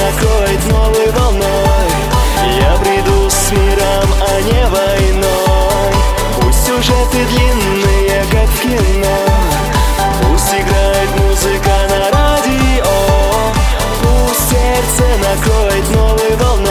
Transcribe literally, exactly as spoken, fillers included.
накроет новой волной. Я приду с миром, а не войной. Пусть сюжеты длинные, как в кино, пусть играет музыка на радио, пусть сердце накроет новой волной.